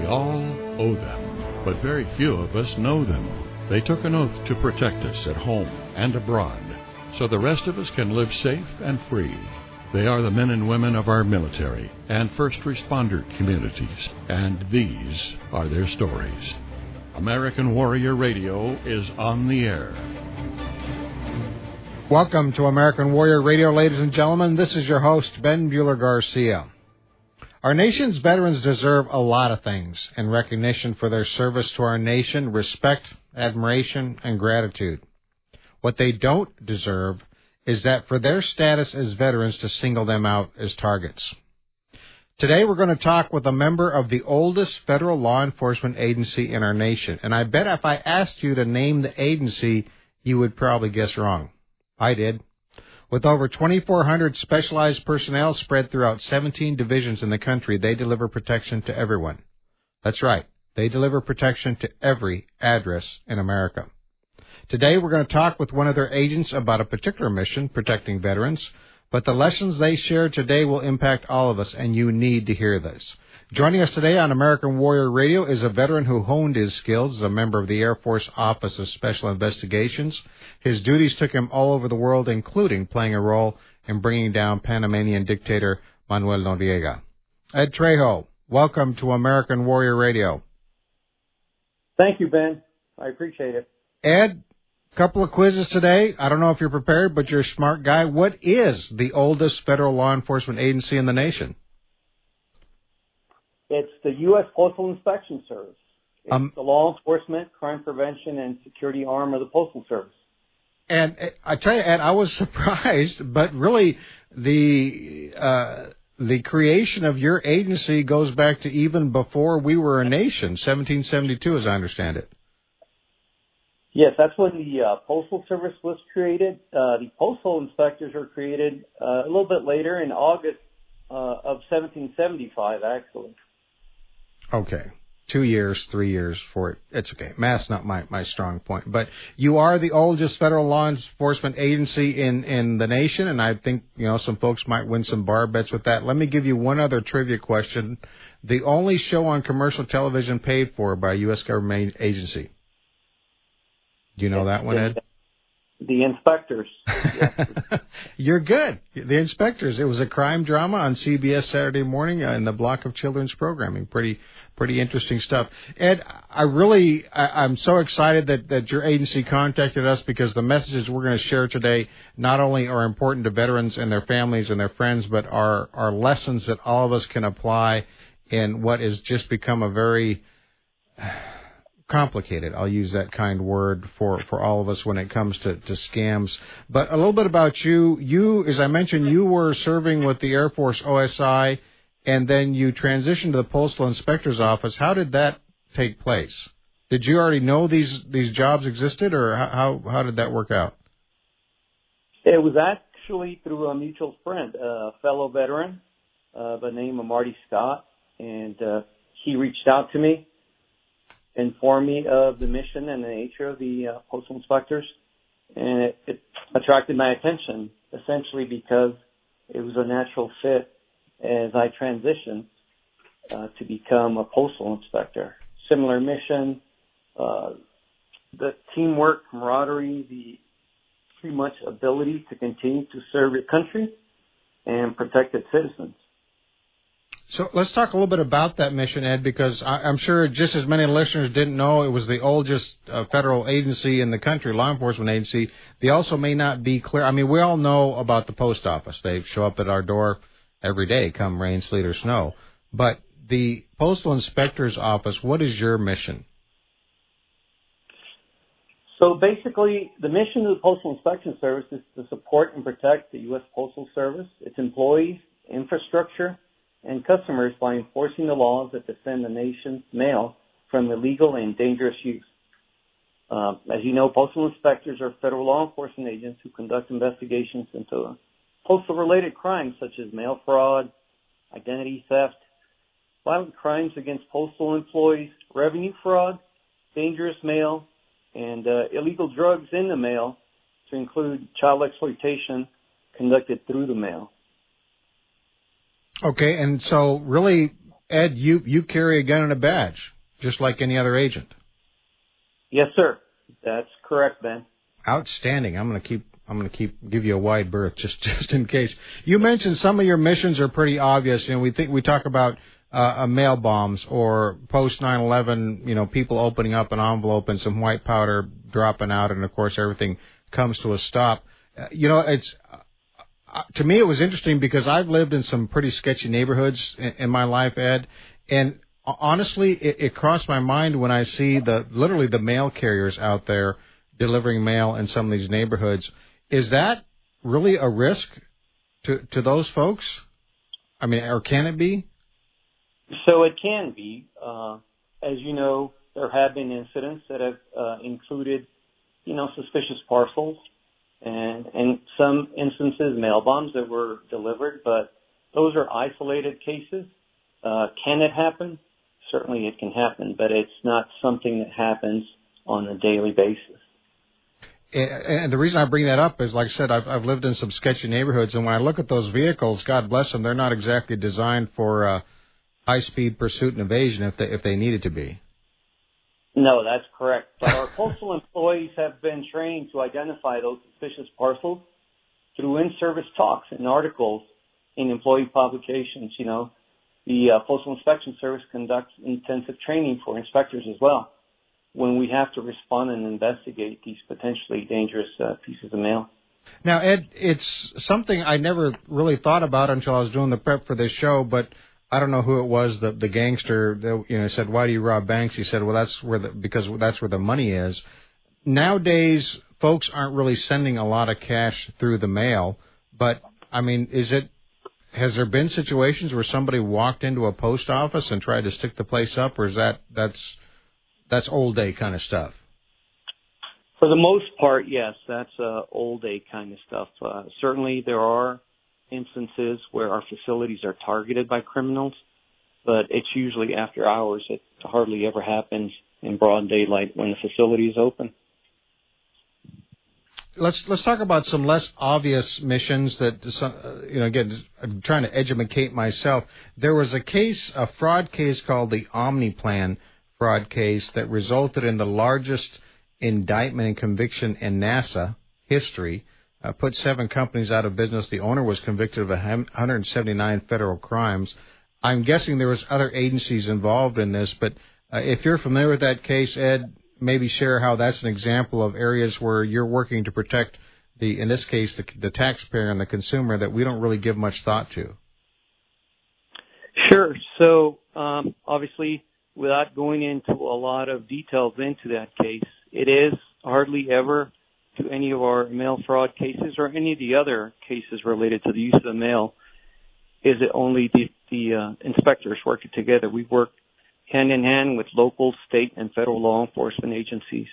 all owe them, but very few of us know them. They took an oath to protect us at home and abroad, so the rest of us can live safe and free. They are the men and women of our military and first responder communities, and these are their stories. American Warrior Radio is on the air. Welcome to American Warrior Radio, ladies and gentlemen. This is your host, Ben Bueller-Garcia. Our nation's veterans deserve a lot of things in recognition for their service to our nation, respect, admiration, and gratitude. What they don't deserve is that for their status as veterans to single them out as targets. Today we're going to talk with a member of the oldest federal law enforcement agency in our nation. And I bet if I asked you to name the agency, you would probably guess wrong. I did. With over 2,400 specialized personnel spread throughout 17 divisions in the country, they deliver protection to everyone. That's right. They deliver protection to every address in America. Today, we're going to talk with one of their agents about a particular mission, protecting veterans. But the lessons they share today will impact all of us, and you need to hear this. Joining us today on American Warrior Radio is a veteran who honed his skills as a member of the Air Force Office of Special Investigations. His duties took him all over the world, including playing a role in bringing down Panamanian dictator Manuel Noriega. Ed Trejo, welcome to American Warrior Radio. Thank you, Ben. I appreciate it. Ed, couple of quizzes today. I don't know if you're prepared, but you're a smart guy. What is the oldest federal law enforcement agency in the nation? It's the U.S. Postal Inspection Service. It's the law enforcement, crime prevention, and security arm of the Postal Service. And I tell you, Ed, I was surprised, but really the creation of your agency goes back to even before we were a nation, 1772, as I understand it. Yes, that's when the Postal Service was created. The Postal Inspectors were created a little bit later in August of 1775, actually. Okay. 2 years, 3 years for it. It's okay. Math's not my strong point. But you are the oldest federal law enforcement agency in the nation, and I think, some folks might win some bar bets with that. Let me give you one other trivia question. The only show on commercial television paid for by a U.S. government agency. Do you know that one, Ed? The Inspectors. Yes. You're good. The Inspectors. It was a crime drama on CBS Saturday morning in the block of children's programming. Pretty interesting stuff. Ed, I'm so excited that your agency contacted us because the messages we're going to share today not only are important to veterans and their families and their friends, but are lessons that all of us can apply in what has just become a very complicated, I'll use that kind word for all of us when it comes to scams. But a little bit about you. You, as I mentioned, you were serving with the Air Force OSI, and then you transitioned to the Postal Inspector's Office. How did that take place? Did you already know these jobs existed, or how did that work out? It was actually through a mutual friend, a fellow veteran by the name of Marty Scott, and he reached out to me, informed me of the mission and the nature of the postal inspectors, and it attracted my attention, essentially because it was a natural fit as I transitioned to become a postal inspector. Similar mission, the teamwork, camaraderie, the pretty much ability to continue to serve your country and protect its citizens. So let's talk a little bit about that mission, Ed, because I'm sure just as many listeners didn't know it was the oldest federal agency in the country, law enforcement agency. They also may not be clear. I mean, we all know about the post office. They show up at our door every day, come rain, sleet, or snow. But the Postal Inspector's Office, what is your mission? So basically, the mission of the Postal Inspection Service is to support and protect the U.S. Postal Service, its employees, infrastructure, and customers by enforcing the laws that defend the nation's mail from illegal and dangerous use. As you know, postal inspectors are federal law enforcement agents who conduct investigations into postal-related crimes such as mail fraud, identity theft, violent crimes against postal employees, revenue fraud, dangerous mail, and illegal drugs in the mail, to include child exploitation conducted through the mail. Okay, and so really Ed, you carry a gun and a badge, just like any other agent. Yes, sir. That's correct, Ben. Outstanding. I'm gonna give you a wide berth just in case. You mentioned some of your missions are pretty obvious. We talk about mail bombs or post 9/11. People opening up an envelope and some white powder dropping out, and of course everything comes to a stop. It's to me it was interesting because I've lived in some pretty sketchy neighborhoods in my life, Ed, and honestly, it crossed my mind when I see literally the mail carriers out there delivering mail in some of these neighborhoods. Is that really a risk to those folks? I mean, or can it be? So it can be. As you know, there have been incidents that have included, suspicious parcels and in some instances mail bombs that were delivered, but those are isolated cases. Can it happen? Certainly it can happen, but it's not something that happens on a daily basis. And the reason I bring that up is, like I said, I've lived in some sketchy neighborhoods, and when I look at those vehicles, God bless them, they're not exactly designed for high-speed pursuit and evasion if they needed to be. No, that's correct. But our postal employees have been trained to identify those suspicious parcels through in-service talks and articles in employee publications. The Postal Inspection Service conducts intensive training for inspectors as well when we have to respond and investigate these potentially dangerous pieces of mail. Now, Ed, it's something I never really thought about until I was doing the prep for this show, but I don't know who it was, the gangster that said, "Why do you rob banks?" He said, "Well, because that's where the money is." Nowadays, folks aren't really sending a lot of cash through the mail, but I mean, has there been situations where somebody walked into a post office and tried to stick the place up, or is that's old day kind of stuff? For the most part, yes, that's old day kind of stuff. Certainly there are instances where our facilities are targeted by criminals, but it's usually after hours. It hardly ever happens in broad daylight when the facility is open. Let's talk about some less obvious missions that, again, I'm trying to educate myself. There was a fraud case called the OmniPlan fraud case that resulted in the largest indictment and conviction in NASA history, put 7 companies out of business. The owner was convicted of 179 federal crimes. I'm guessing there was other agencies involved in this, but if you're familiar with that case, Ed, maybe share how that's an example of areas where you're working to protect in this case, the taxpayer and the consumer that we don't really give much thought to. Sure. So, obviously, without going into a lot of details into that case, it is hardly ever to any of our mail fraud cases or any of the other cases related to the use of the mail, is it only the inspectors working together. We work hand in hand with local, state, and federal law enforcement agencies.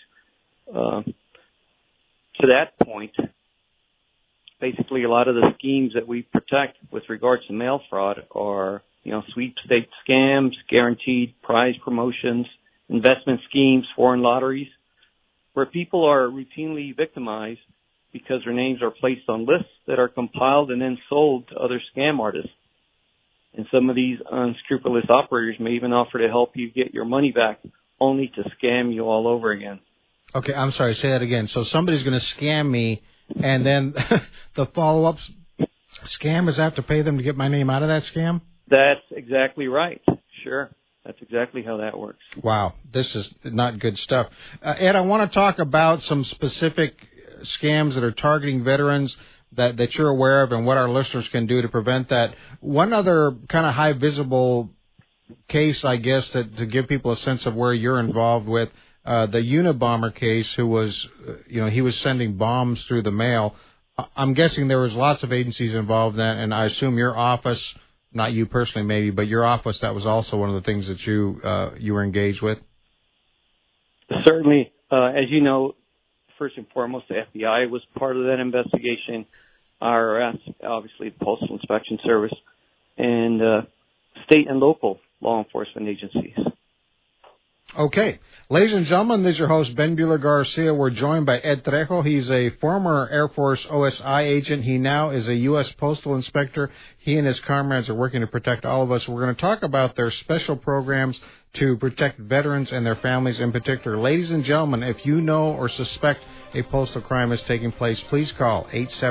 To that point, basically a lot of the schemes that we protect with regards to mail fraud are, sweepstakes scams, guaranteed prize promotions, investment schemes, foreign lotteries, where people are routinely victimized because their names are placed on lists that are compiled and then sold to other scam artists. And some of these unscrupulous operators may even offer to help you get your money back, only to scam you all over again. Okay, I'm sorry, say that again. So somebody's going to scam me, and then the follow-up scam is I have to pay them to get my name out of that scam? That's exactly right. Sure. That's exactly how that works. Wow, this is not good stuff. Ed, I want to talk about some specific scams that are targeting veterans that you're aware of and what our listeners can do to prevent that. One other kind of high visible case, I guess, to give people a sense of where you're involved with, the Unabomber case, who was, he was sending bombs through the mail. I'm guessing there was lots of agencies involved in that, and I assume your office, not you personally maybe, but your office, that was also one of the things that you were engaged with? Certainly. As you know, first and foremost, the FBI was part of that investigation, IRS, obviously the Postal Inspection Service, and state and local law enforcement agencies. Okay. Ladies and gentlemen, this is your host, Ben Bueller Garcia. We're joined by Ed Trejo. He's a former Air Force OSI agent. He now is a U.S. Postal Inspector. He and his comrades are working to protect all of us. We're going to talk about their special programs to protect veterans and their families in particular. Ladies and gentlemen, if you know or suspect a postal crime is taking place, please call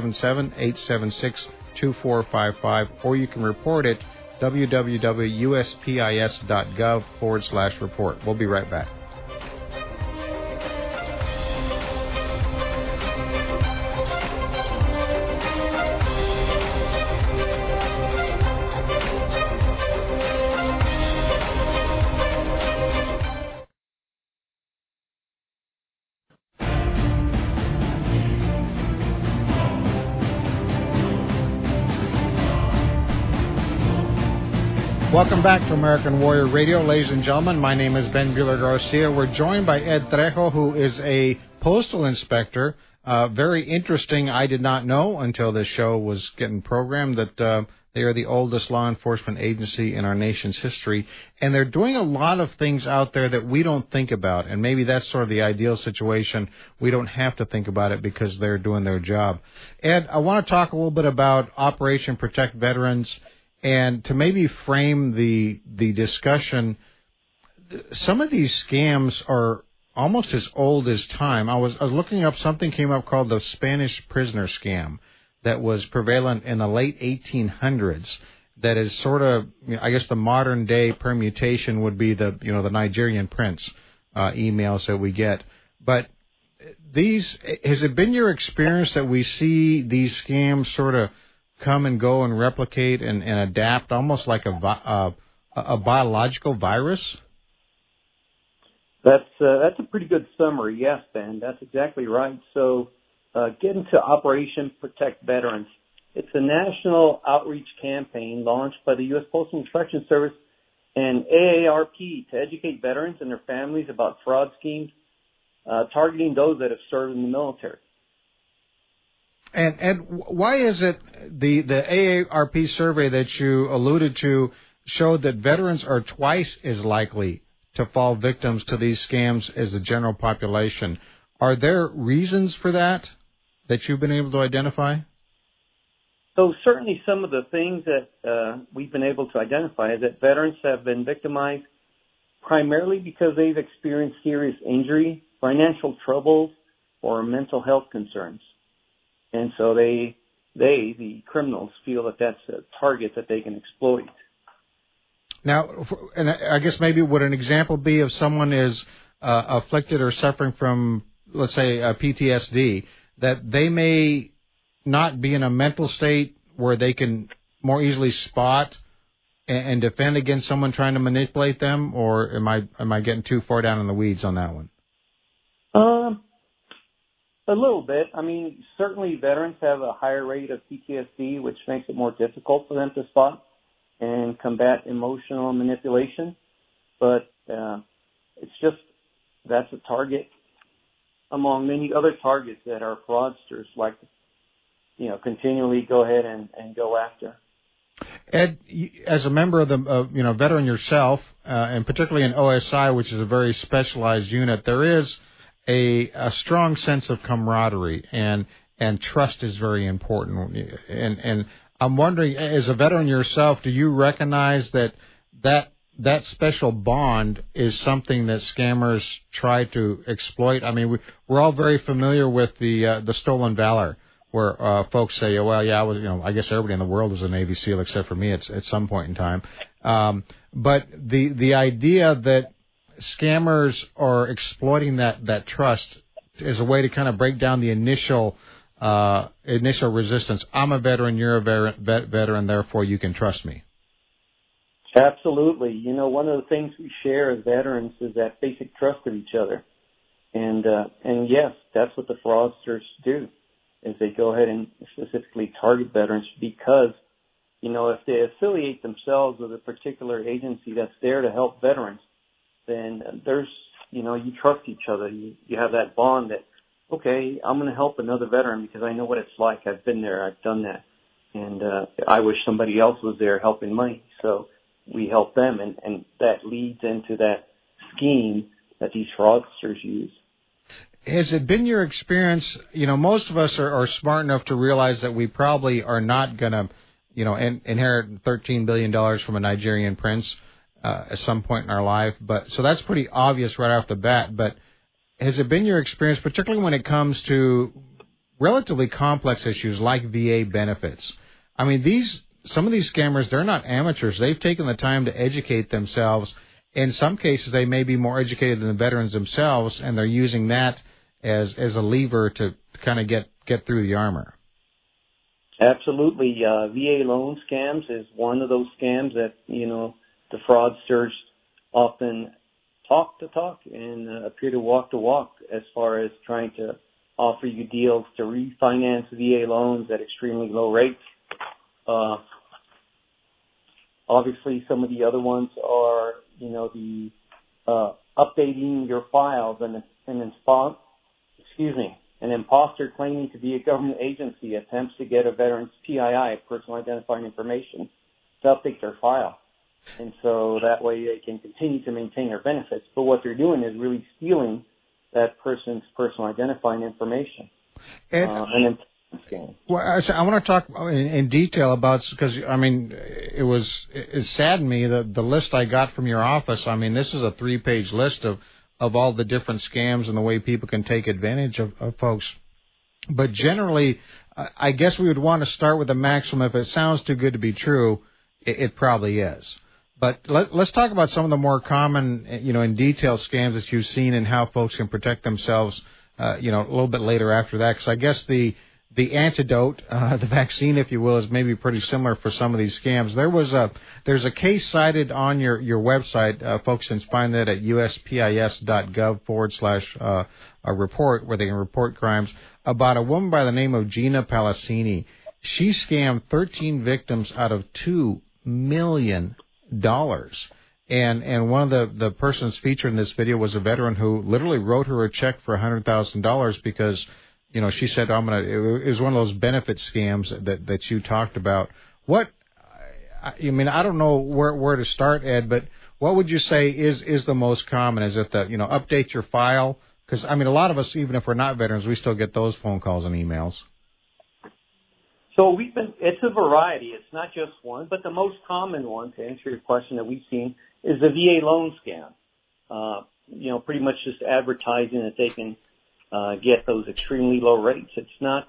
877-876-2455, or you can report it www.uspis.gov/report. We'll be right back. Welcome back to American Warrior Radio, ladies and gentlemen. My name is Ben Bueller Garcia. We're joined by Ed Trejo, who is a postal inspector. Very interesting. I did not know until this show was getting programmed that they are the oldest law enforcement agency in our nation's history, and they're doing a lot of things out there that we don't think about, and maybe that's sort of the ideal situation. We don't have to think about it because they're doing their job. Ed, I want to talk a little bit about Operation Protect Veterans. And to maybe frame the discussion, some of these scams are almost as old as time. I was looking up, something came up called the Spanish prisoner scam that was prevalent in the late 1800s. That is sort of, I guess, the modern day permutation would be the Nigerian prince emails that we get. But has it been your experience that we see these scams sort of come and go and replicate and adapt almost like a biological virus? That's a pretty good summary. Yes, Ben, that's exactly right. So getting to Operation Protect Veterans, it's a national outreach campaign launched by the U.S. Postal Inspection Service and AARP to educate veterans and their families about fraud schemes targeting those that have served in the military. And why is it the AARP survey that you alluded to showed that veterans are twice as likely to fall victims to these scams as the general population? Are there reasons for that you've been able to identify? So certainly some of the things that we've been able to identify is that veterans have been victimized primarily because they've experienced serious injury, financial troubles, or mental health concerns. And so the criminals, feel that that's a target that they can exploit. Now, and I guess maybe would an example be if someone is afflicted or suffering from, let's say, PTSD, that they may not be in a mental state where they can more easily spot and defend against someone trying to manipulate them, or am I getting too far down in the weeds on that one? A little bit. I mean, certainly veterans have a higher rate of PTSD, which makes it more difficult for them to spot and combat emotional manipulation. But it's just that's a target among many other targets that our fraudsters like to, continually go ahead and go after. Ed, as a member of the veteran yourself, and particularly in OSI, which is a very specialized unit, there is a strong sense of camaraderie, and trust is very important. And I'm wondering, as a veteran yourself, do you recognize that special bond is something that scammers try to exploit? I mean, we're all very familiar with the stolen valor, where folks say, oh, well, yeah, I guess everybody in the world was a Navy SEAL except for me at some point in time. But the idea that scammers are exploiting that trust as a way to kind of break down the initial resistance. I'm a veteran, you're a veteran, therefore you can trust me. Absolutely. One of the things we share as veterans is that basic trust of each other. And yes, that's what the fraudsters do, is they go ahead and specifically target veterans because, if they affiliate themselves with a particular agency that's there to help veterans, then there's, you trust each other. You have that bond that, okay, I'm going to help another veteran because I know what it's like. I've been there. I've done that. And I wish somebody else was there helping me. So we help them, and that leads into that scheme that these fraudsters use. Has it been your experience, most of us are smart enough to realize that we probably are not going to, inherit $13 billion from a Nigerian prince at some point in our life. So that's pretty obvious right off the bat. But has it been your experience, particularly when it comes to relatively complex issues like VA benefits? I mean, some of these scammers, they're not amateurs. They've taken the time to educate themselves. In some cases, they may be more educated than the veterans themselves, and they're using that as a lever to kind of get through the armor. Absolutely. VA loan scams is one of those scams that, the fraudsters often talk the talk and appear to walk the walk as far as trying to offer you deals to refinance VA loans at extremely low rates. Obviously, some of the other ones are, the updating your files and an imposter claiming to be a government agency attempts to get a veteran's PII, personal identifying information, to update their file. And so that way they can continue to maintain their benefits. But what they're doing is really stealing that person's personal identifying information. And well, I want to talk in detail about, because, it saddened me, the list I got from your office. I mean, this is a 3-page list of all the different scams and the way people can take advantage of folks. But generally, I guess we would want to start with the maximum. If it sounds too good to be true, it probably is. But let's talk about some of the more common, in detail scams that you've seen and how folks can protect themselves, a little bit later after that. Because I guess the antidote, the vaccine, if you will, is maybe pretty similar for some of these scams. There's a case cited on your website. Folks can find that at uspis.gov /report, where they can report crimes, about a woman by the name of Gina Palacini. She scammed 13 victims out of $2 million. And one of the persons featured in this video was a veteran who literally wrote her a check for $100,000 because, she said, it was one of those benefit scams that you talked about. I don't know where to start, Ed, but what would you say is the most common? Is it update your file? Because, a lot of us, even if we're not veterans, we still get those phone calls and emails. So it's a variety. It's not just one, but the most common one, to answer your question that we've seen, is the VA loan scam. Pretty much just advertising that they can get those extremely low rates. It's not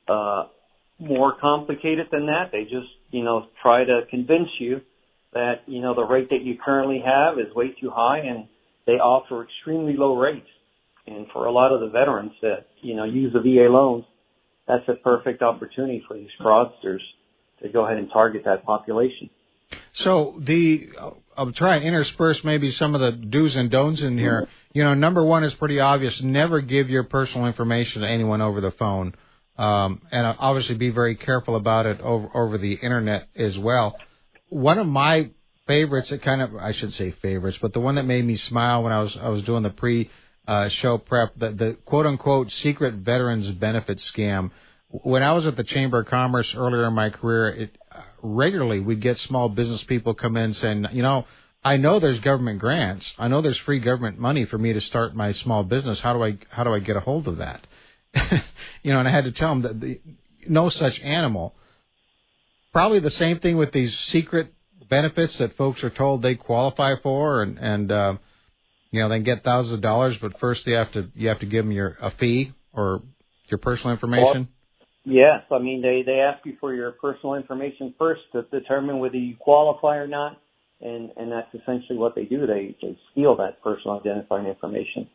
more complicated than that. They just, try to convince you that, the rate that you currently have is way too high, and they offer extremely low rates. And for a lot of the veterans that, use the VA loans, that's a perfect opportunity for these fraudsters to go ahead and target that population. So I'll try and intersperse maybe some of the do's and don'ts in here. Number one is pretty obvious. Never give your personal information to anyone over the phone. And obviously be very careful about it over the Internet as well. One of my favorites, I should say favorites, but the one that made me smile when I was doing the pre-show prep, the quote-unquote secret veterans benefit scam. When I was at the Chamber of Commerce earlier in my career, regularly we'd get small business people come in saying, I know there's government grants. I know there's free government money for me to start my small business. How do I get a hold of that? And I had to tell them that no such animal. Probably the same thing with these secret benefits that folks are told they qualify for, and they get thousands of dollars, but first you have to give them a fee or your personal information. Yes, they ask you for your personal information first to determine whether you qualify or not, and that's essentially what they do. They steal that personal identifying information.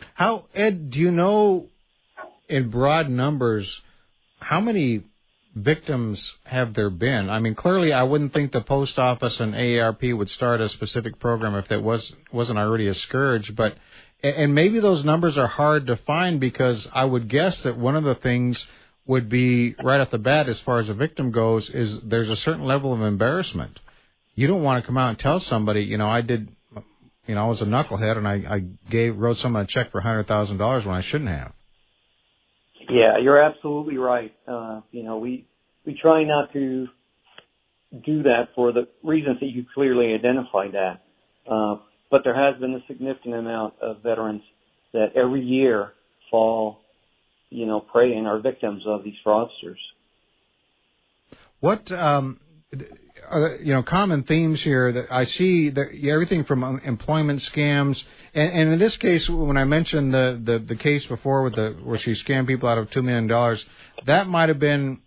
Ed, do you know in broad numbers how many victims have there been? Clearly I wouldn't think the post office and AARP would start a specific program if that wasn't already a scourge, and maybe those numbers are hard to find, because I would guess that one of the things would be right off the bat as far as a victim goes is there's a certain level of embarrassment. You don't want to come out and tell somebody, I was a knucklehead and I wrote someone a check for $100,000 when I shouldn't have. Yeah, you're absolutely right. We try not to do that for the reasons that you clearly identified that. but there has been a significant amount of veterans that every year fall, prey and are victims of these fraudsters. What are common themes here that I see? That everything from employment scams, and in this case, when I mentioned the case before where she scammed people out of $2 million, that might have been,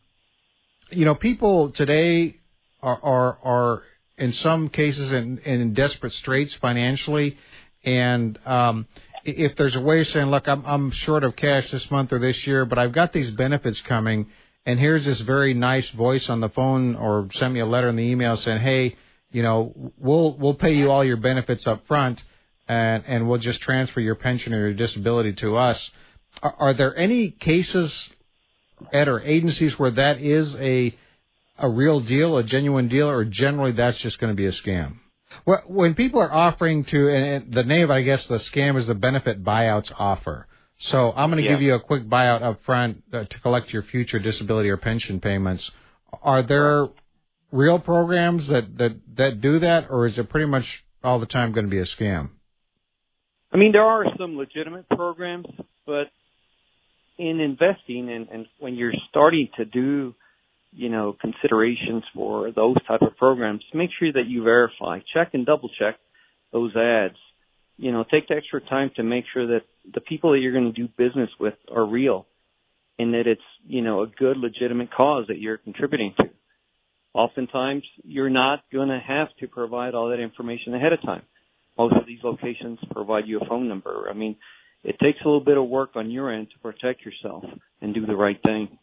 people today are in some cases in desperate straits financially, and if there's a way of saying, look, I'm short of cash this month or this year, but I've got these benefits coming. And here's this very nice voice on the phone, or send me a letter in the email saying, hey, we'll pay you all your benefits up front, and we'll just transfer your pension or your disability to us. Are there any cases, Ed, or agencies where that is a real deal, a genuine deal, or generally that's just going to be a scam? Well, when people are offering to, and the name of, I guess, the scam is the benefit buyouts offer. So I'm going to give you a quick buyout up front to collect your future disability or pension payments. Are there real programs that do that, or is it pretty much all the time going to be a scam? I mean, there are some legitimate programs, but in investing and when you're starting to do, considerations for those type of programs, make sure that you verify, check and double check those ads. Take the extra time to make sure that the people that you're going to do business with are real and that it's, a good, legitimate cause that you're contributing to. Oftentimes, you're not going to have to provide all that information ahead of time. Most of these locations provide you a phone number. I mean, it takes a little bit of work on your end to protect yourself and do the right thing.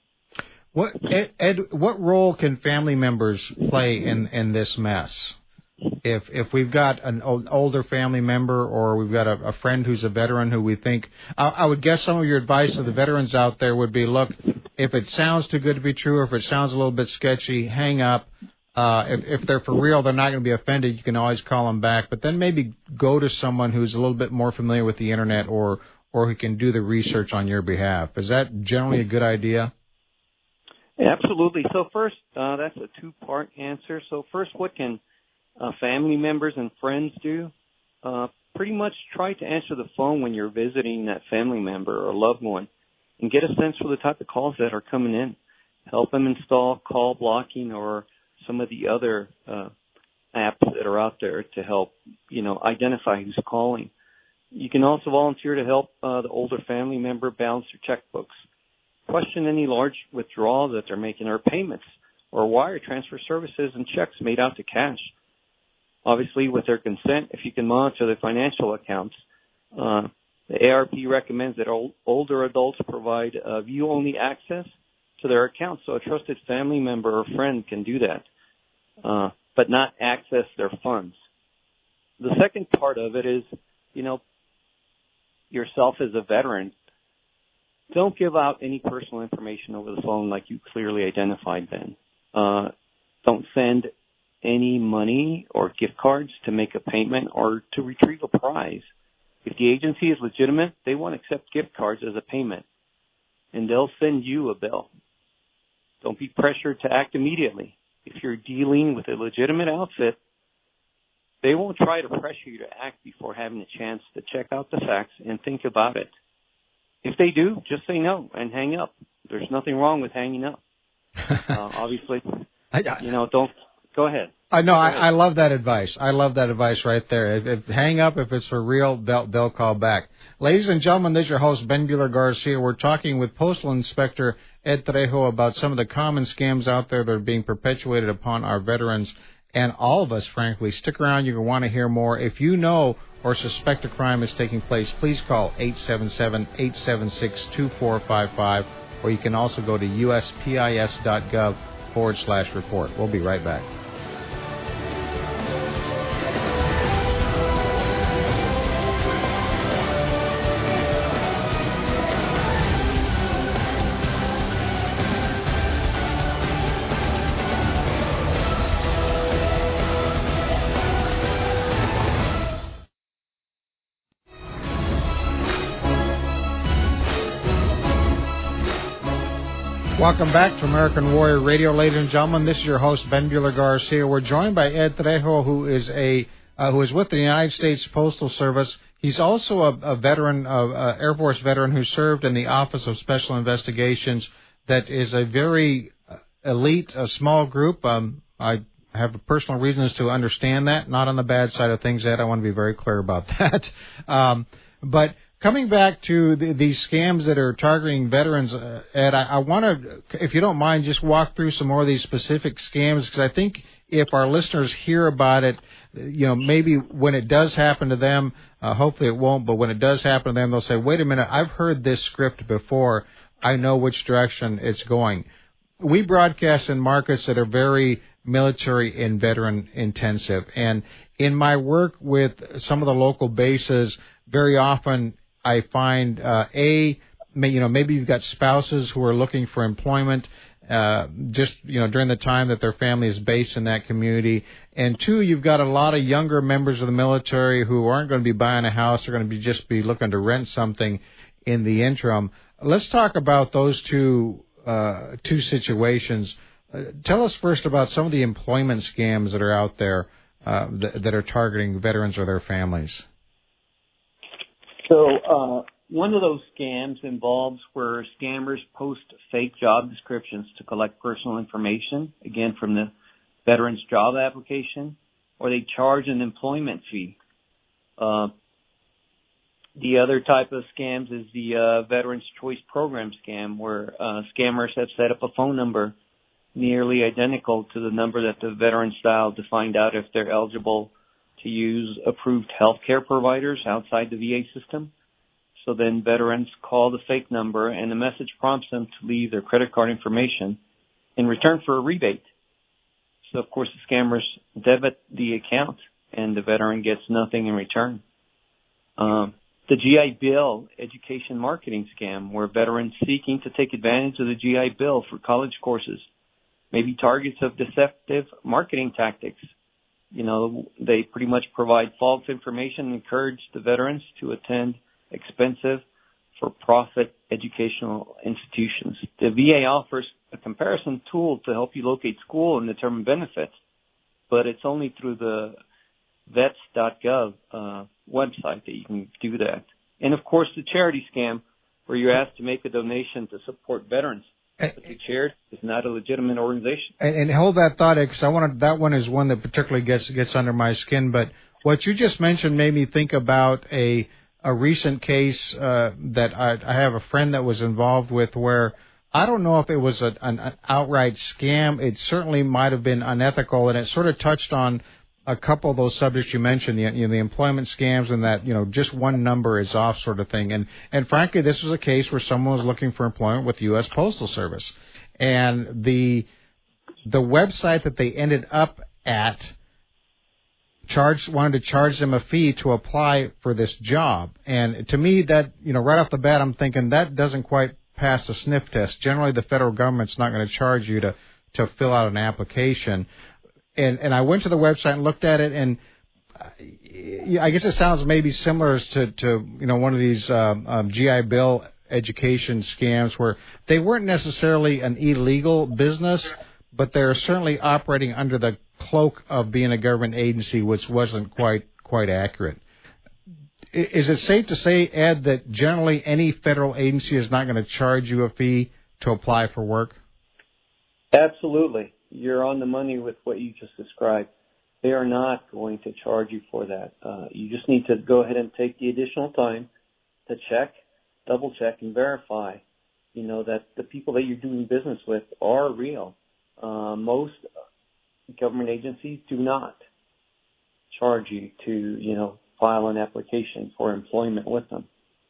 Ed, what role can family members play in this mess? If we've got an older family member, or we've got a friend who's a veteran who we think, I would guess some of your advice to the veterans out there would be, look, if it sounds too good to be true, or if it sounds a little bit sketchy, hang up. If they're for real, they're not going to be offended. You can always call them back, but then maybe go to someone who's a little bit more familiar with the internet, or who can do the research on your behalf. Is that generally a good idea? Yeah, absolutely. So first, that's a two-part answer. So first, what can family members and friends do? Pretty much try to answer the phone when you're visiting that family member or loved one and get a sense for the type of calls that are coming in. Help them install call blocking or some of the other apps that are out there to help, identify who's calling. You can also volunteer to help the older family member balance their checkbooks. Question any large withdrawal that they're making, or payments or wire transfer services and checks made out to cash. Obviously, with their consent, if you can monitor their financial accounts, the ARP recommends that older adults provide view-only access to their accounts, so a trusted family member or friend can do that, but not access their funds. The second part of it is, yourself as a veteran, don't give out any personal information over the phone like you clearly identified then. Don't send any money or gift cards to make a payment or to retrieve a prize. If the agency is legitimate, they won't accept gift cards as a payment, and they'll send you a bill. Don't be pressured to act immediately. If you're dealing with a legitimate outfit, they won't try to pressure you to act before having a chance to check out the facts and think about it. If they do, just say no and hang up. There's nothing wrong with hanging up. Obviously, don't. Go ahead. I love that advice. I love that advice right there. If hang up, if it's for real, they'll call back. Ladies and gentlemen, this is your host, Ben Buehler-Garcia. We're talking with Postal Inspector Ed Trejo about some of the common scams out there that are being perpetuated upon our veterans and all of us, frankly. Stick around. You're going to want to hear more. If you know or suspect a crime is taking place, please call 877-876-2455, or you can also go to uspis.gov/report. We'll be right back. Welcome back to American Warrior Radio, ladies and gentlemen. This is your host, Ben Buehler-Garcia. We're joined by Ed Trejo, who is a who is with the United States Postal Service. He's also a veteran, Air Force veteran who served in the Office of Special Investigations. That is a very elite, a small group. I have personal reasons to understand that, not on the bad side of things, Ed. I want to be very clear about that. But coming back to these scams that are targeting veterans, Ed, I want to, if you don't mind, just walk through some more of these specific scams, because I think if our listeners hear about it, maybe when it does happen to them, hopefully it won't, but when it does happen to them, they'll say, wait a minute, I've heard this script before. I know which direction it's going. We broadcast in markets that are very military and veteran intensive. And in my work with some of the local bases, very often I find, maybe you've got spouses who are looking for employment, during the time that their family is based in that community. And two, you've got a lot of younger members of the military who aren't going to be buying a house. They're going to just be looking to rent something in the interim. Let's talk about those two situations. Tell us first about some of the employment scams that are out there that are targeting veterans or their families. So one of those scams involves where scammers post fake job descriptions to collect personal information, again, from the veteran's job application, or they charge an employment fee. The other type of scams is the Veterans Choice Program scam, where scammers have set up a phone number nearly identical to the number that the veterans dialed to find out if they're eligible to use approved health care providers outside the VA system. So then veterans call the fake number, and the message prompts them to leave their credit card information in return for a rebate. So, of course, the scammers debit the account, and the veteran gets nothing in return. The GI Bill education marketing scam, where veterans seeking to take advantage of the GI Bill for college courses may be targets of deceptive marketing tactics. They pretty much provide false information and encourage the veterans to attend expensive for-profit educational institutions. The VA offers a comparison tool to help you locate school and determine benefits, but it's only through the vets.gov website that you can do that. And, of course, the charity scam, where you're asked to make a donation to support veterans. But the charity is not a legitimate organization. And hold that thought, because that one is one that particularly gets under my skin. But what you just mentioned made me think about a recent case that I have a friend that was involved with, where I don't know if it was an outright scam. It certainly might have been unethical, and it sort of touched on a couple of those subjects you mentioned, the employment scams and that, just one number is off sort of thing. And frankly, this was a case where someone was looking for employment with the U.S. Postal Service. And the website that they ended up at wanted to charge them a fee to apply for this job. And to me, that, right off the bat, I'm thinking that doesn't quite pass the sniff test. Generally, the federal government's not going to charge you to fill out an application. And I went to the website and looked at it, and I guess it sounds maybe similar to one of these GI Bill education scams, where they weren't necessarily an illegal business, but they're certainly operating under the cloak of being a government agency, which wasn't quite accurate. Is it safe to say, Ed, that generally any federal agency is not going to charge you a fee to apply for work? Absolutely. You're on the money with what you just described. They are not going to charge you for that. You just need to go ahead and take the additional time to double check, and verify, that the people that you're doing business with are real. Most government agencies do not charge you to, file an application for employment with them.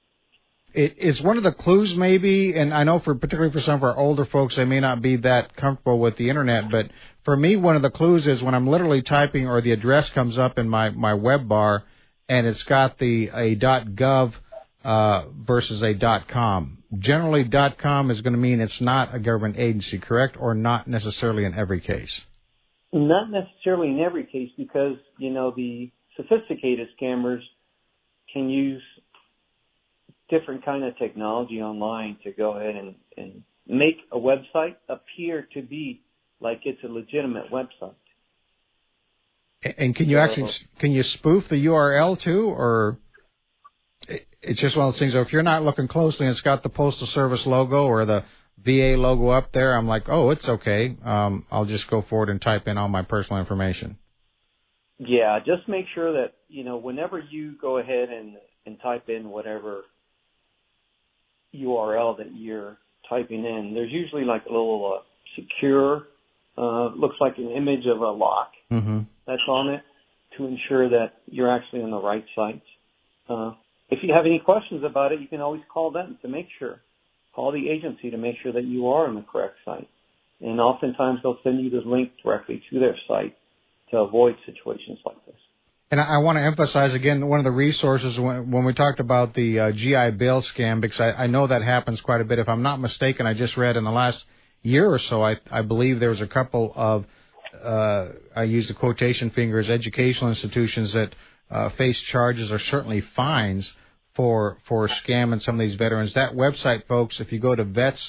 It is one of the clues, maybe, and I know particularly for some of our older folks, they may not be that comfortable with the internet, but for me, one of the clues is when I'm literally typing, or the address comes up in my web bar, and it's got a .gov versus a .com. Generally, .com is going to mean it's not a government agency, correct, or not necessarily in every case? Not necessarily in every case, because, the sophisticated scammers can use different kind of technology online to go ahead and make a website appear to be like it's a legitimate website. And can you spoof the URL too, or it's just one of those things where if you're not looking closely and it's got the Postal Service logo or the VA logo up there, I'm like, oh, it's okay. I'll just go forward and type in all my personal information. Yeah, just make sure that, whenever you go ahead and type in whatever URL that you're typing in, there's usually like a little secure, looks like an image of a lock that's on it to ensure that you're actually on the right site. If you have any questions about it, you can always call them to make sure. Call the agency to make sure that you are on the correct site. And oftentimes they'll send you the link directly to their site to avoid situations like this. And I want to emphasize again one of the resources when we talked about the GI Bill scam, because I know that happens quite a bit. If I'm not mistaken, I just read in the last year or so, I believe there was a couple of, I use the quotation fingers, educational institutions that face charges or certainly fines for scamming some of these veterans. That website, folks, if you go to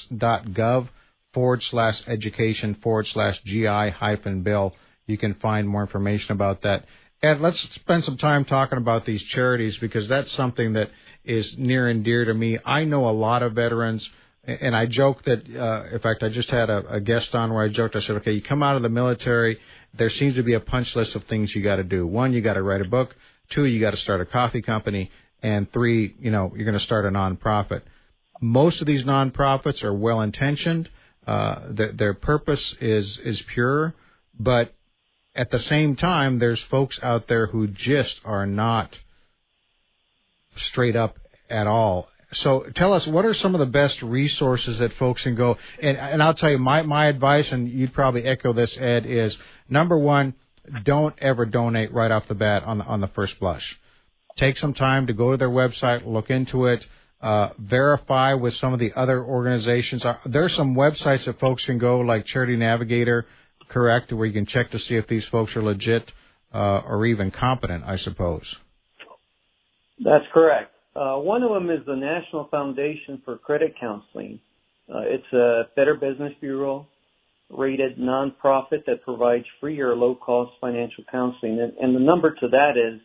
vets.gov/education/GI-bill, you can find more information about that. Ed, let's spend some time talking about these charities, because that's something that is near and dear to me. I know a lot of veterans, and I joke that, in fact, I just had a guest on where I joked. I said, okay, you come out of the military, there seems to be a punch list of things you got to do. 1, you got to write a book. 2, you got to start a coffee company. And 3, you're going to start a nonprofit. Most of these nonprofits are well-intentioned. Their purpose is pure, but at the same time, there's folks out there who just are not straight up at all. So tell us, what are some of the best resources that folks can go? And I'll tell you, my advice, and you'd probably echo this, Ed, is number 1, don't ever donate right off the bat on the first blush. Take some time to go to their website, look into it, verify with some of the other organizations. There are some websites that folks can go, like Charity Navigator, correct, where you can check to see if these folks are legit or even competent, I suppose. That's correct. One of them is the National Foundation for Credit Counseling. It's a Better Business Bureau rated nonprofit that provides free or low-cost financial counseling. And the number to that is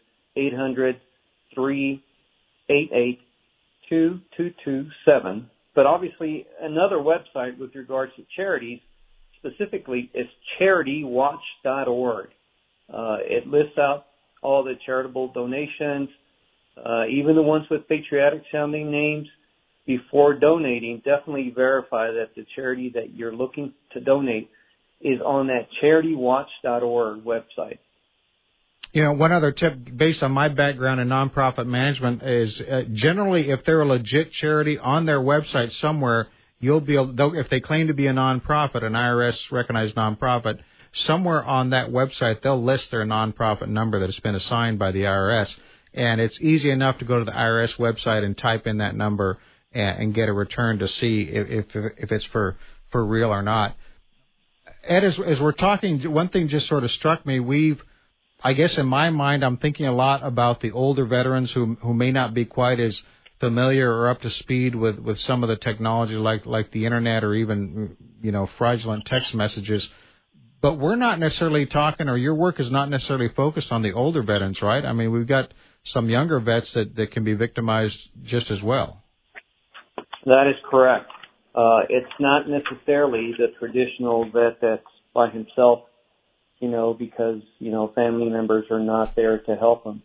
800-388-2227. But obviously, another website with regards to charities specifically is CharityWatch.org. It lists out all the charitable donations, even the ones with patriotic-sounding names. Before donating, definitely verify that the charity that you're looking to donate is on that CharityWatch.org website. One other tip based on my background in nonprofit management is generally if they're a legit charity on their website somewhere, you'll be able, if they claim to be a nonprofit, an IRS-recognized nonprofit, somewhere on that website they'll list their nonprofit number that has been assigned by the IRS. And it's easy enough to go to the IRS website and type in that number and get a return to see if it's for real or not. Ed, as we're talking, one thing just sort of struck me. I guess in my mind, I'm thinking a lot about the older veterans who may not be quite as familiar or up to speed with some of the technology like the internet or even, fraudulent text messages. But we're not necessarily talking, or your work is not necessarily focused on the older veterans, right? I mean, we've got some younger vets that can be victimized just as well. That is correct. It's not necessarily the traditional vet that's by himself, because, family members are not there to help him.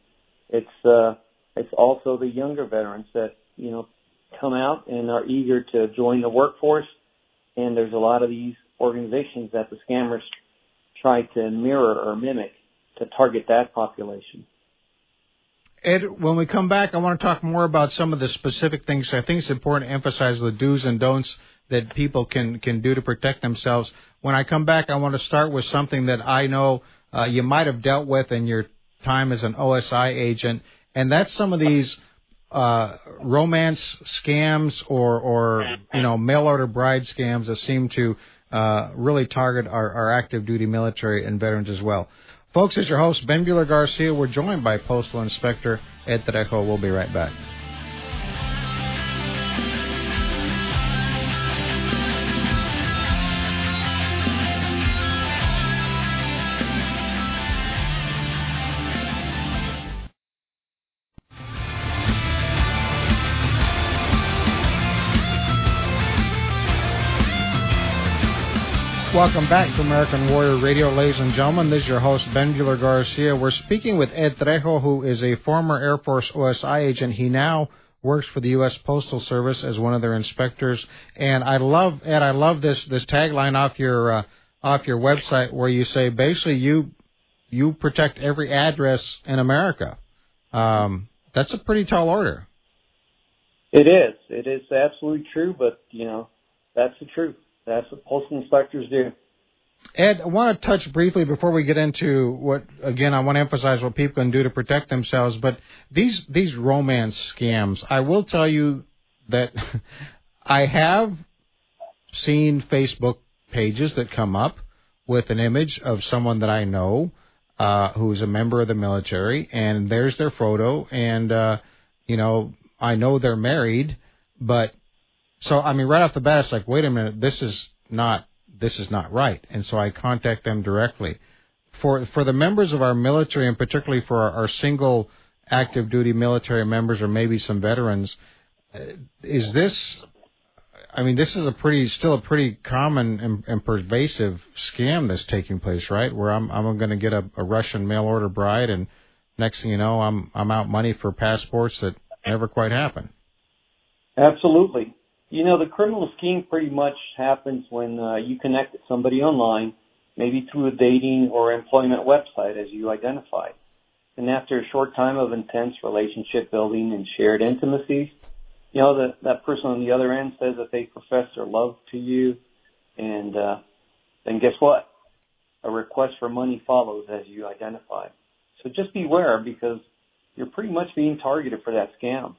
It's also the younger veterans that, come out and are eager to join the workforce. And there's a lot of these organizations that the scammers try to mirror or mimic to target that population. Ed, when we come back, I want to talk more about some of the specific things. I think it's important to emphasize the do's and don'ts that people can do to protect themselves. When I come back, I want to start with something that I know you might have dealt with in your time as an OSI agent, and that's some of these romance scams or mail order bride scams that seem to really target our active duty military and veterans as well. Folks, it's your host, Ben Bueller Garcia. We're joined by Postal Inspector Ed Trejo. We'll be right back. Welcome back to American Warrior Radio, ladies and gentlemen. This is your host, Ben Bueller Garcia. We're speaking with Ed Trejo, who is a former Air Force OSI agent. He now works for the U.S. Postal Service as one of their inspectors. And I love, Ed, this tagline off your website where you say basically you protect every address in America. That's a pretty tall order. It is. It is absolutely true, but, that's the truth. That's what postal inspectors do. Ed, I want to touch briefly before we get into what, again, I want to emphasize what people can do to protect themselves, but these romance scams, I will tell you that I have seen Facebook pages that come up with an image of someone that I know who's a member of the military, and there's their photo, and, I know they're married, but so, right off the bat, it's like, wait a minute, this is not right. And so I contact them directly. For the members of our military, and particularly for our single active duty military members or maybe some veterans, is this, this is still a pretty common and pervasive scam that's taking place, right? Where I'm going to get a Russian mail order bride, and next thing you know, I'm out money for passports that never quite happen. Absolutely. The criminal scheme pretty much happens when you connect with somebody online, maybe through a dating or employment website, as you identified. And after a short time of intense relationship building and shared intimacies, that person on the other end says that they profess their love to you, and then guess what? A request for money follows, as you identified. So just beware, because you're pretty much being targeted for that scam.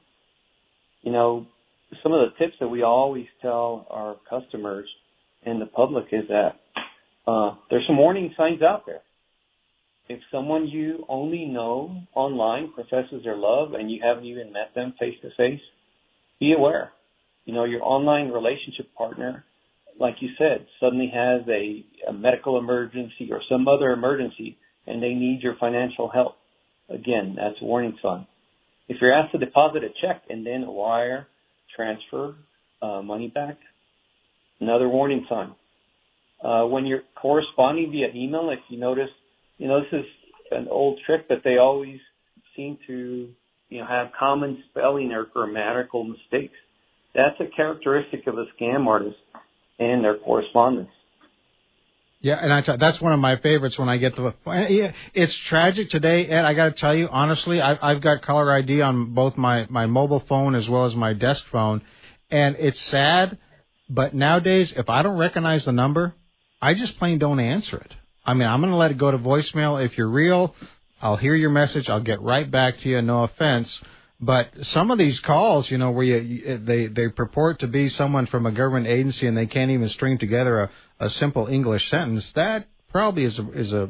Some of the tips that we always tell our customers and the public is that there's some warning signs out there. If someone you only know online professes their love and you haven't even met them face to face, be aware. Your online relationship partner, like you said, suddenly has a medical emergency or some other emergency and they need your financial help. Again, that's a warning sign. If you're asked to deposit a check and then wire, transfer money back, another warning sign. When you're corresponding via email, if you notice, this is an old trick that they always seem to, have common spelling or grammatical mistakes. That's a characteristic of a scam artist and their correspondence. Yeah, and that's one of my favorites when I get to it's tragic today, Ed. I got to tell you, honestly, I've got caller ID on both my mobile phone as well as my desk phone, and it's sad, but nowadays, if I don't recognize the number, I just plain don't answer it. I'm going to let it go to voicemail. If you're real, I'll hear your message. I'll get right back to you, no offense. But some of these calls, where they purport to be someone from a government agency and they can't even string together a simple English sentence, that probably is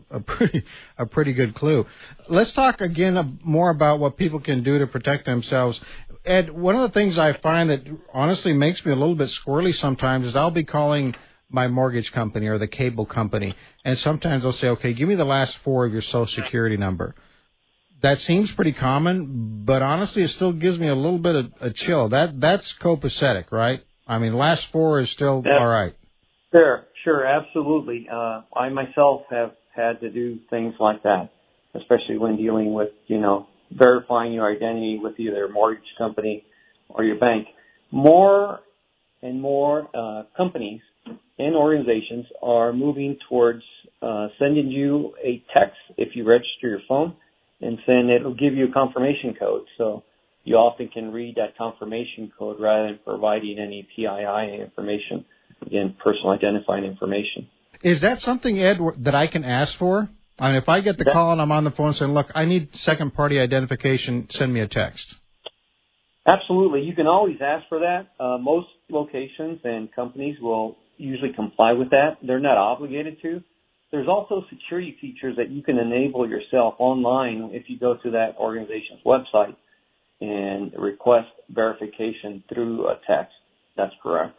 a pretty good clue. Let's talk again more about what people can do to protect themselves. Ed, one of the things I find that honestly makes me a little bit squirrely sometimes is I'll be calling my mortgage company or the cable company, and sometimes they'll say, okay, give me the last four of your Social Security number. That seems pretty common, but honestly, it still gives me a little bit of a chill. That's copacetic, right? Last four is still all right. Sure, absolutely. I myself have had to do things like that, especially when dealing with, verifying your identity with either a mortgage company or your bank. More and more companies and organizations are moving towards sending you a text if you register your phone, and then it'll give you a confirmation code. So you often can read that confirmation code rather than providing any PII information, again, personal identifying information. Is that something, Ed, that I can ask for? If I get the call and I'm on the phone saying, look, I need second-party identification, send me a text. Absolutely. You can always ask for that. Most locations and companies will usually comply with that. They're not obligated to. There's also security features that you can enable yourself online if you go to that organization's website and request verification through a text. That's correct.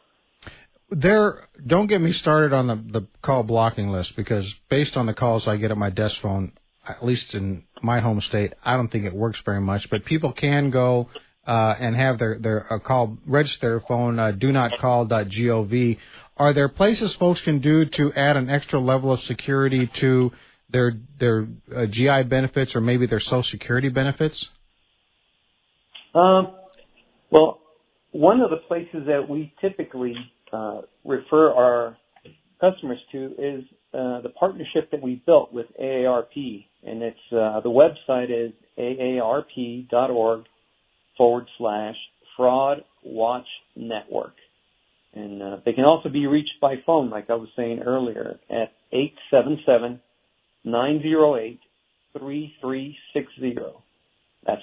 Don't get me started on the call blocking list, because based on the calls I get at my desk phone, at least in my home state, I don't think it works very much. But people can go and have their call, register their phone, donotcall.gov. Are there places folks can do to add an extra level of security to their GI benefits or maybe their Social Security benefits? Well, one of the places that we typically refer our customers to is the partnership that we built with AARP, and it's the website is aarp.org/Fraud Watch Network. And they can also be reached by phone, like I was saying earlier, at 877-908-3360. That's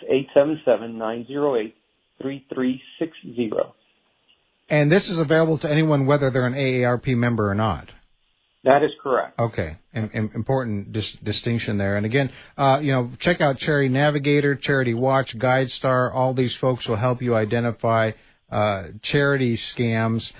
877-908-3360. And this is available to anyone whether they're an AARP member or not. That is correct. Okay, important distinction there. And again, check out Charity Navigator, Charity Watch, GuideStar. All these folks will help you identify charity scams.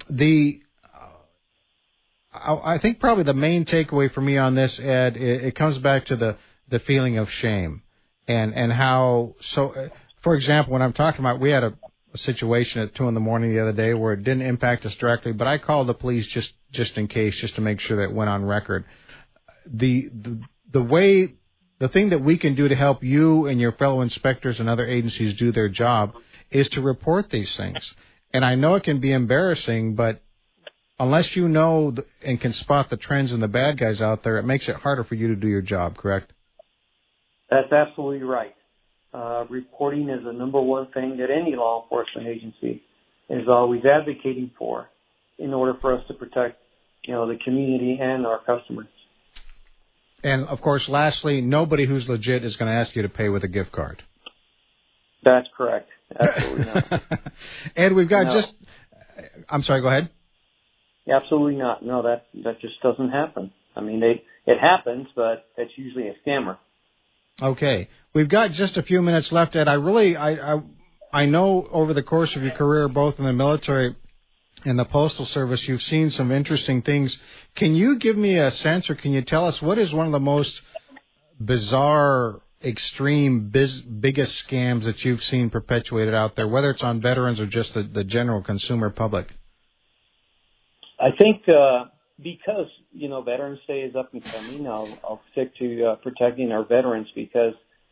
I think probably the main takeaway for me on this, Ed, it comes back to the feeling of shame and how. So, for example, when I'm talking about, we had a situation at 2 a.m. the other day where it didn't impact us directly, but I called the police just in case, just to make sure that it went on record. The thing that we can do to help you and your fellow inspectors and other agencies do their job is to report these things. And I know it can be embarrassing, but unless you know and can spot the trends and the bad guys out there, it makes it harder for you to do your job, correct? That's absolutely right. Reporting is the number one thing that any law enforcement agency is always advocating for in order for us to protect, the community and our customers. And, of course, lastly, nobody who's legit is going to ask you to pay with a gift card. That's correct. Absolutely not. And we've got I'm sorry, go ahead. Absolutely not. No, that just doesn't happen. I mean, it happens, but that's usually a scammer. Okay. We've got just a few minutes left, Ed. I know over the course of your career, both in the military and the Postal Service, you've seen some interesting things. Can you give me a sense, or can you tell us what is one of the most bizarre, extreme, biggest scams that you've seen perpetuated out there, whether it's on veterans or just the general consumer public? I think because, Veterans Day is up and coming, I'll stick to protecting our veterans because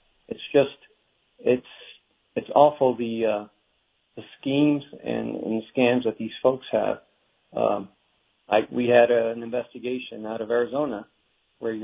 it's awful the schemes and scams that these folks have. We had an investigation out of Arizona where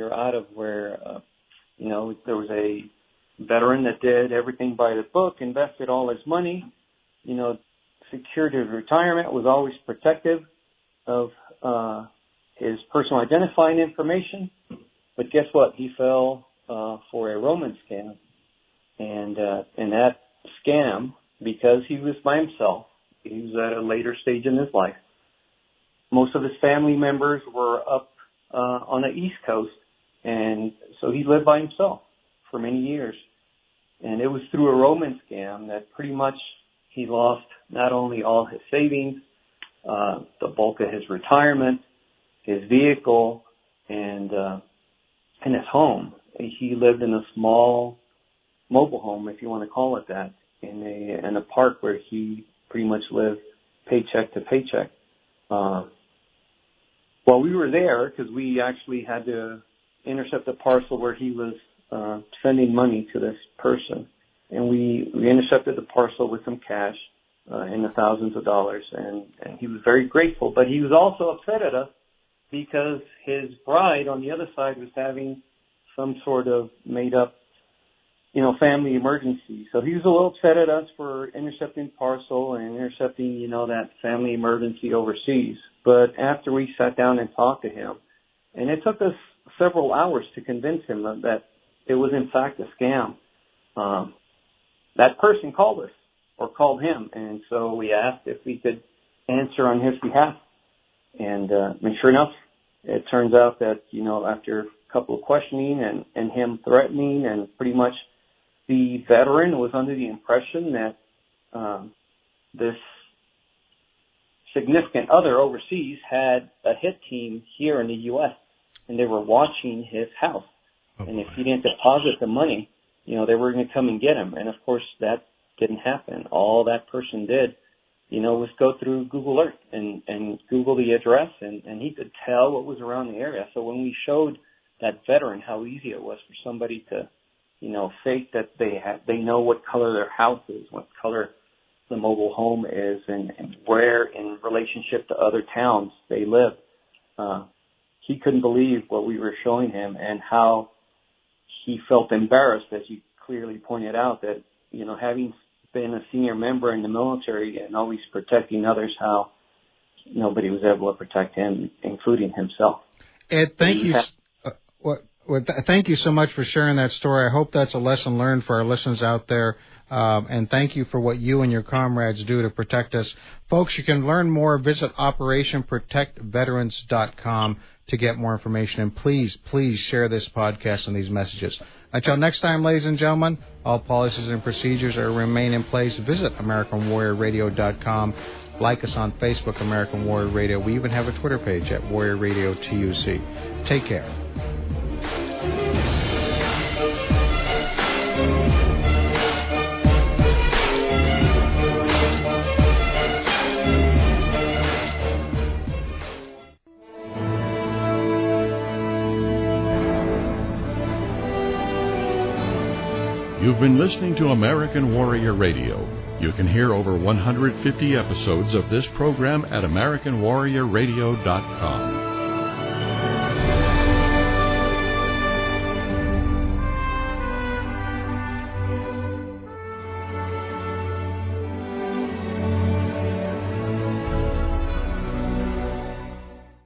there was a veteran that did everything by the book, invested all his money, secured his retirement, was always protective of his personal identifying information. But guess what? He fell for a Roman scam. And that scam, because he was by himself, he was at a later stage in his life. Most of his family members were up on the East Coast, and so he lived by himself for many years. And it was through a Roman scam that pretty much he lost not only all his savings, the bulk of his retirement, his vehicle, and his home. He lived in a small mobile home, if you want to call it that, in a park where he pretty much lived paycheck to paycheck. Well, we were there because we actually had to intercept a parcel where he was sending money to this person. And we intercepted the parcel with some cash in the thousands of dollars, and he was very grateful. But he was also upset at us because his bride on the other side was having some sort of made-up, family emergency. So he was a little upset at us for intercepting parcel and intercepting, that family emergency overseas. But after we sat down and talked to him, and it took us several hours to convince him that it was in fact a scam, that person called us or called him. And so we asked if we could answer on his behalf. And sure enough, it turns out that, after a couple of questioning and him threatening, and pretty much the veteran was under the impression that this significant other overseas had a hit team here in the U.S., and they were watching his house. And if he didn't deposit the money, they were going to come and get him. And, of course, that didn't happen. All that person did was go through Google Earth and Google the address, and he could tell what was around the area. So when we showed that veteran how easy it was for somebody to, fake that they know what color their house is, what color the mobile home is, and where in relationship to other towns they live. He couldn't believe what we were showing him and how he felt embarrassed, as you clearly pointed out, that, having been a senior member in the military and always protecting others, how nobody was able to protect him, including himself. Ed, thank you. Thank you so much for sharing that story. I hope that's a lesson learned for our listeners out there. And thank you for what you and your comrades do to protect us. Folks, you can learn more. Visit OperationProtectVeterans.com to get more information. And please share this podcast and these messages. Until next time, ladies and gentlemen, all policies and procedures remain in place. Visit AmericanWarriorRadio.com. Like us on Facebook, American Warrior Radio. We even have a Twitter page at Warrior Radio TUC. Take care. You've been listening to American Warrior Radio. You can hear over 150 episodes of this program at AmericanWarriorRadio.com.